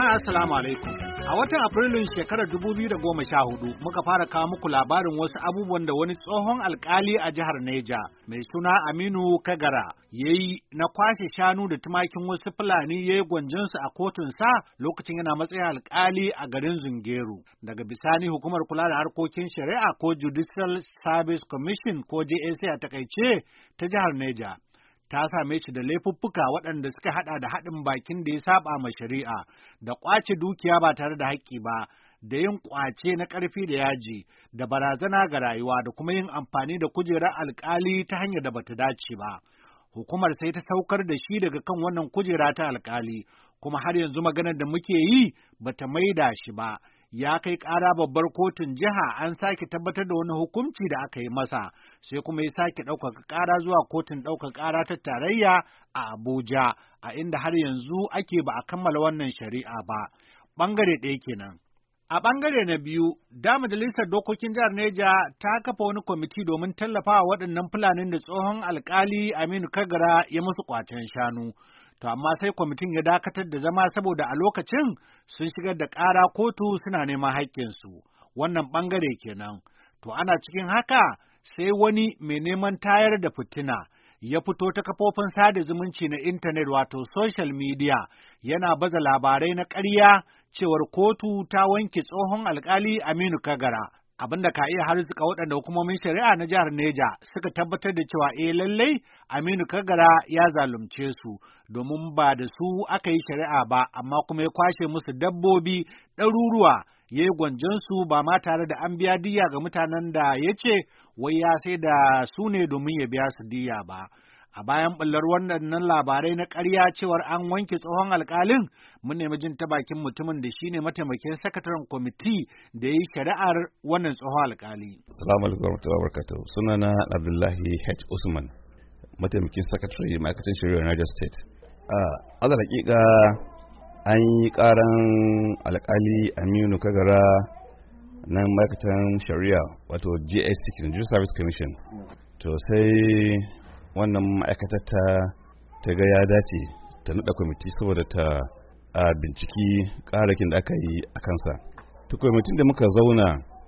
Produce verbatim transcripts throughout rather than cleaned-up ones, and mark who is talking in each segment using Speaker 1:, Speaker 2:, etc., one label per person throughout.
Speaker 1: Jama'a assalamu alaikum. A watan Afrilun shekarar dubu biyu da goma sha hudu muka fara kawo muku labarin wasu abubuwan da wani tsohon alkali a jihar Neja mai suna Aminu Kagara ya yi na kwashe shanu da tumakin wasu Fulani ya yi gwanjinsu a kotunsa lokacin yana matsayin alkali a garin Zungeru. Daga bisani hukumar kula da harkokin shari'a ko Judicial Service Commission ko J S C a takaice ta jihar Neja. Ta same shi da laifuffuka waɗanda suka haɗa da haɗin bakin da ya saba ma shari'a, da ƙwace dukiya ba tare da haƙƙi ba, da yin ƙwace na ƙarfi da yaji, da barazana ga rayuwa, da kuma yin amfani da kujerar alƙali ta hanyar da bata dace ba. Hukumar sai ta saukar da shi daga kan wannan kujera ta alƙali, kuma har yanzu maganar da muke yi bata maida shi ba. Ya kai ƙara babbar kotun jiha an sake tabbatar da wani hukunci da aka yi masa, sai kuma ya sake ɗaukaka ƙara zuwa kotun ɗaukaka ƙara ta tarayya a Abuja, a inda har yanzu ake ba a kammala wannan shari'a ba. Ɓangare ɗaya kenan. A ɓangare na biyu, da Majalisar Dokokin Jihar Neja ta kafa wani kwamiti domin tallafawa waɗannan Fulanin da tsohon alƙali Aminu Kagara ya musu ƙwacen shanu. To amma sai kwamitin ya dakatar da zama saboda a lokacin sun shigar da ƙara kotu suna neman haƙƙinsu. Wannan ɓangare kenan. To ana cikin haka sai wani mai neman tayar da fitina ya fito ta kafofin sada zumunci na intanet wato social media yana baza labarai na ƙarya cewar kotu ta wanke tsohon alƙali Aminu Kagara. Abinda ka iya harzuka waɗanda hukumomin shari'a na jihar Neja suka tabbatar da cewa eh lallai Aminu Kagara ya zalunce su domin ba da su aka yi shari'a ba amma kuma ya kwashe musu dabbobi ɗaruruwa ya yi gwanjansu ba ma tare da an biya diyya ga mutanen da ya ce wai ya sai da su ne domin ya biya su diyya ba. A bayan ɓullar wannan labarai na ƙarya cewar an wanke tsohon alƙalin, mun nemi jin ta bakin mutumin da shine mataimakin sakataren kwamiti da ya yi shari'ar wannan tsohon alƙali.
Speaker 2: Assalamu alaikum warahmatullahi wabarakatuh. Sunana Abdullahi H. Usman, mataimakin sakatare ma'aikatan shari'ar Niger State. A ala hakika an yi ƙaran alƙali Aminu Kagara na ma'aikatan shari'a wato J S C, Judicial Service Commission. To sai wannan ma'aikatar ta ta ga ya dace ta nada kwamiti saboda ta a binciki ƙarakin da aka yi a kansa. Ta kwamitin da muka zauna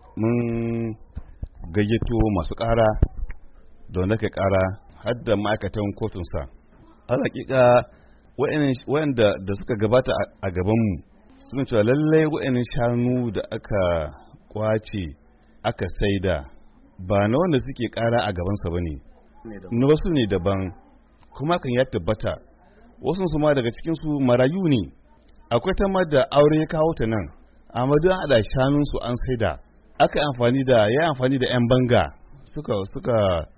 Speaker 2: mun gayyato masu ƙara da wanda ka ƙara har da ma'aikatan kotunsa. Alaƙiƙa waɗanda da suka gabata a gabanmu suna cewa lallai waɗannan shanu da aka kwace aka saida ba na wanda suke ƙara a gabansa ba ne. Na wasu ne daban, kuma kan ya tabbata wasu su ma daga cikinsu marayu ne. Akwai ta ma da aure ya kawo ta nan, amma don haɗa shanunsu an saida aka amfani da ya amfani da 'yan banga suka suka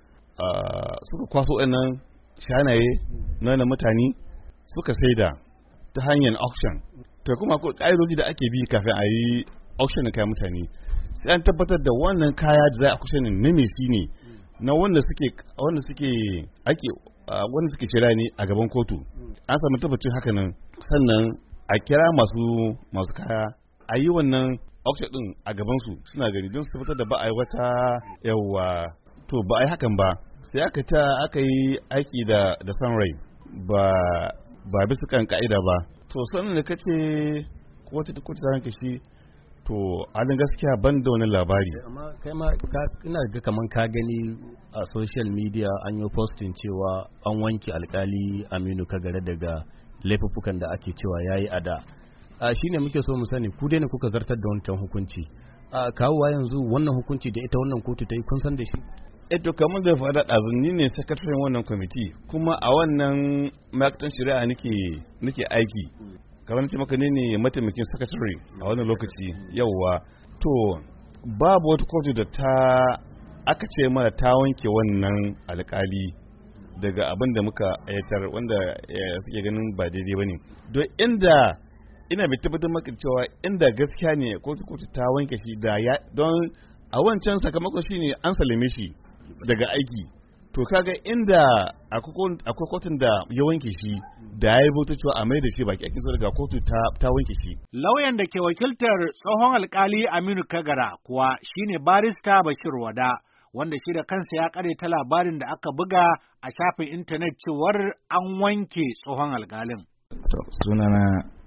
Speaker 2: uh, suka kwaso ɗannan shanaye na mutane suka saida ta hanyar auction. To kuma akwai ƙa'idoji da ake bi kafin a yi auction na kayan mutane, sai an tabbatar da wannan kaya da za a auction ne mai shi ne na wanda suke wanda suke ake wanda suke shirya ne a gaban kotu. An samu tabbacin haka nan, sannan a kira masu masu kaya a yi wannan auction din a gaban su suna gani don su tabbatar da ba a yi wata yawa. To ba a yi hakan ba, sai aka ta aka yi aiki da da san rai ba ba bisa kan ka'ida ba. To sannan da kace kotu ta kotu ta ranke shi, to halin gaskiya ban da wani labari.
Speaker 3: Amma kai ma ina ga kaman ka gani a social media an yi posting cewa an wanke alkali Aminu Kagara daga laifuffukan da ake cewa yayi a da. Shine muke so mu sani ku dai ne kuka zartar da wancan hukunci. Kawowa yanzu wannan hukunci da ita wannan kotu ta yi kun san da shi?
Speaker 2: Eh to kamar da faɗa ɗazunni ne sakataren wannan kwamiti, kuma a wannan ma'aikatan shari'a nake nake aiki. Kamar ce maka ne ne mataimakin sakatare a wannan lokaci. Yauwa, to babu wata kotu da ta aka ce mana ta wanke wannan alkali daga abin da muka ayatar wanda suke ganin ba daidai ba ne. Don inda ina bai tabbatar maka cewa inda gaskiya ne kotu kotu ta wanke shi da ya, don a wancan sakamakon shi ne an salame shi daga aiki. To kaga inda akwai kotun da ya wanke shi da ya yi bauta cewa a mai da shi baki akin so daga kotu ta, ta wanke shi.
Speaker 1: Lauyan da ke wakiltar tsohon alkali Aminu Kagara kuwa shine barista Bashir Wada, wanda shi da kansa ya ta labarin da aka buga a shafin intanet cewar an wanke tsohon alkalin.
Speaker 4: To sunana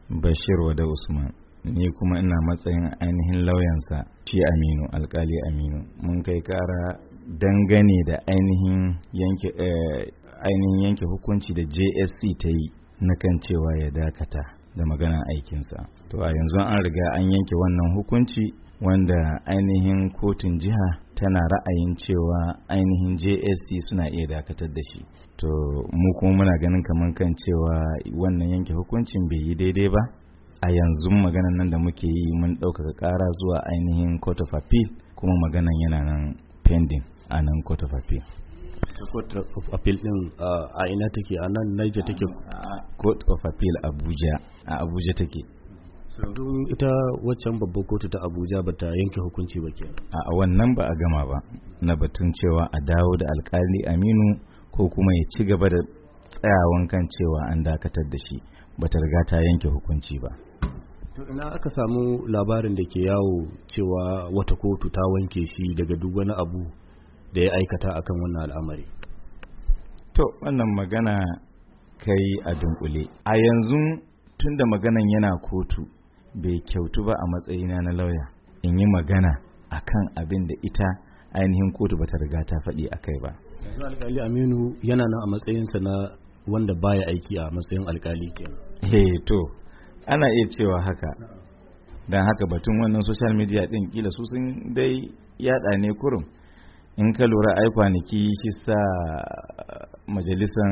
Speaker 4: Bashir Wada Usman, ni kuma ina matsayin ainihin lauyansa shi Aminu, alkali Aminu. Mun kai kara dangane da ainihin yanke eh, ainihin yanke hukunci da J S C ta yi na kan cewa ya dakata da maganar aikinsa. To a yanzu an riga an yanke wannan hukunci wanda ainihin kotun jiha tana ra'ayin cewa ainihin J S C suna iya dakatar da shi. To mu kuma muna ganin kamar kan cewa wannan yanke hukuncin bai yi daidai ba. A yanzu maganan nan da muke yi mun ɗaukaka ƙara zuwa ainihin Court of Appeal, kuma maganan yana nan pending a nan Court of Appeal.
Speaker 3: Court of Appeal din a ina take? A nan Niger take?
Speaker 4: Court of Appeal Abuja, a Abuja take.
Speaker 3: Don ita waccan babbar kotu ta Abuja bata yanke hukunci ba ke?
Speaker 4: A wannan ba a gama ba, na batun cewa a dawo da alkali Aminu ko kuma ya ci gaba da tsayawan kan cewa an dakatar da shi, bata riga ta yanke hukunci ba.
Speaker 3: To ina aka samu labarin da ke yawo cewa wata kotu ta wanke shi daga duk wani abu da ya aikata akan wannan al'amari?
Speaker 4: To wannan magana kai a dunkule. A yanzu tunda maganan yana kotu, bai kyautu ba a matsayina na lauya in yi magana akan abin da ita ainihin kotu bata riga ta faɗi akai ba.
Speaker 3: Yanzu alkali Aminu yana nan a matsayinsa na wanda baya aiki a matsayin alkali kenan.
Speaker 4: Eh to ana iya cewa haka. Dan haka batun wannan social media din kila su sun dai yada ne kurum. In ka lura ai kwanaki shi sa majalisan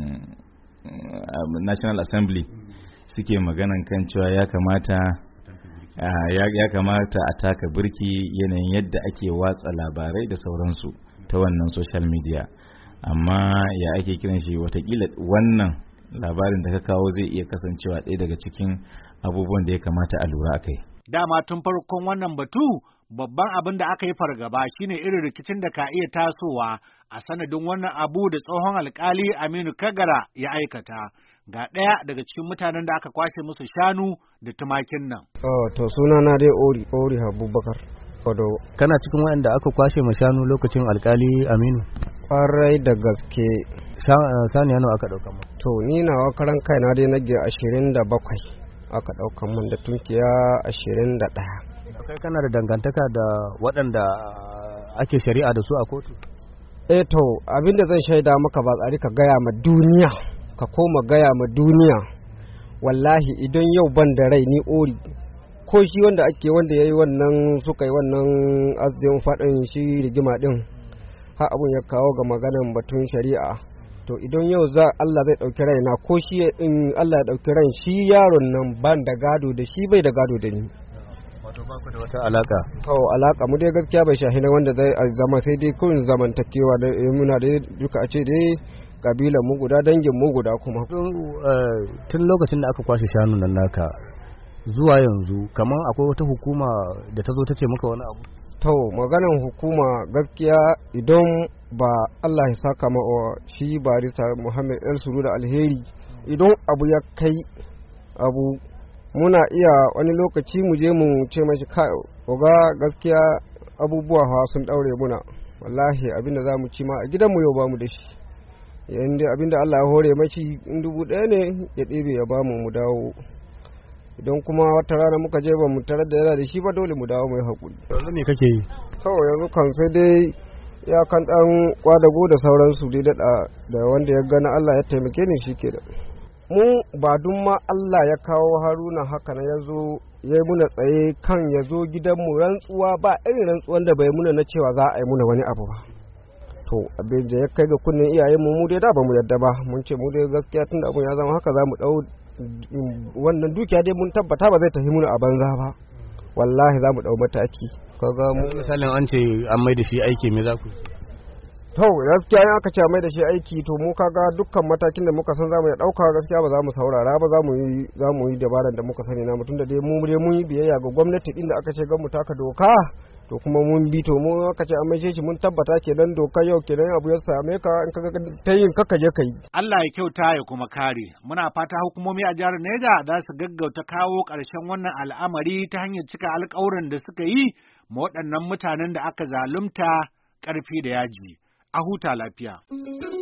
Speaker 4: National Assembly suke maganan kan cewa ya kamata ya kamata a taka birki yanayin yadda ake watsa labarai da sauransu ta wannan social media. Amma ya ake kiran shi, watakila wannan labarin da ka kawo zai iya kasancewa ɗaya daga cikin abubuwan da ya kamata a lura akai.
Speaker 1: Dama tun farkon wannan batu babban abin da aka yi fargaba shine irin rikicin da ka iya tasowa a sanadin wannan abu da tsohon alkali Aminu Kagara ya aikata. Ga ɗaya daga cikin mutanen da aka kwashe musu shanu da tumakin nan.
Speaker 5: Oh, to suna na dai Ori, Ori Abubakar. Odo.
Speaker 3: Kana cikin waɗanda aka kwashe ma shanu lokacin alkali Aminu?
Speaker 5: Kwarai da gaske.
Speaker 3: Sani nawa aka ɗauka mu?
Speaker 5: To ni nawa karan kaina dai nage ashirin da bakwai aka ɗauka mun da tunkiya ashirin da ɗaya.
Speaker 3: Kai kana da dangantaka da waɗanda ake shari'a da su a kotu?
Speaker 5: Eh to abinda zan shaida maka ba tsari ka gaya ma duniya, ka koma gaya ma duniya. Wallahi idan yau ban da rai ni Ori, ko shi wanda ake wanda yayi wannan suka yi wannan asdin faɗin shi rigima din, har abun ya kawo ga maganan batun shari'a. To idan yau za Allah zai ɗauki raina, ko shi in Allah ya ɗauki ran shi yaron nan ban da gado da shi bai da gado da ni.
Speaker 3: Wato ba ku da wata alaka?
Speaker 5: To alaka mu dai gaskiya bai shahi na wanda zai zama, sai dai kun zamantakewa da muna da duka a ce dai kabilan mu guda, dangin mu guda kuma.
Speaker 3: Tun lokacin da aka kwashe shanun nan naka zuwa yanzu, kamar akwai wata hukuma da ta zo ta ce maka wani abu?
Speaker 5: To maganan hukuma gaskiya idan ba Allah ya saka ma shi barista Muhammad El Suru da alheri, idan abu ya kai abu muna iya wani lokaci mu je mu ce mashi kai oga gaskiya abubuwa fa sun daure muna, wallahi abinda za mu ci ma a gidanmu yau bamu da shi, yanda abinda Allah ya hore mashi in dubu ɗaya ne ya ɗebe ya bamu mu dawo. Idan kuma wata rana muka je ba mu tarar da yana da shi ba, dole mu dawo mai haƙuri.
Speaker 3: Yanzu me kake yi?
Speaker 5: Kawai yanzu kan sai dai ya kan ɗan kwadago da sauransu dai daɗa da wanda ya gana Allah ya taimake ni shi ke da. Mu ba dun ma Allah ya kawo Haruna haka na ya zo ya yi muna tsaye kan ya zo gidanmu rantsuwa ba irin rantsuwan da bai muna na cewa za a yi muna wani abu ba. To abin da ya kai ga kunnen iyayenmu mu dai da ba mu yadda ba, mun ce mu dai gaskiya tun da abun ya zama haka za mu ɗau wannan dukiya dai mun tabbata ba zai tafi muna a banza ba, wallahi za mu dau mataki. Kaga mu
Speaker 3: misalin an ce an mai da shi aiki, me za ku?
Speaker 5: To gaskiya in aka ce mai da shi aiki, to mu kaga dukkan matakin da muka san za mu ya dauka gaskiya ba za mu saurara ba, za mu yi za mu yi dabaran da muka sani na mutum da dai mu dai mun yi biyayya ga gwamnati din da aka ce ga mu taka doka, to kuma mun bi, to mu aka ce an mai shi mun tabbata kenan doka yau kenan abu ya same ka in kaga ta yin kaka je kai.
Speaker 1: Allah ya kyauta ya kuma kare. Muna fata hukumomi a jihar Neja za su gaggauta kawo ƙarshen wannan al'amari ta hanyar cika alƙawuran da suka yi ma waɗannan mutanen da aka zalunta ƙarfi da yaji. A huta lafiya.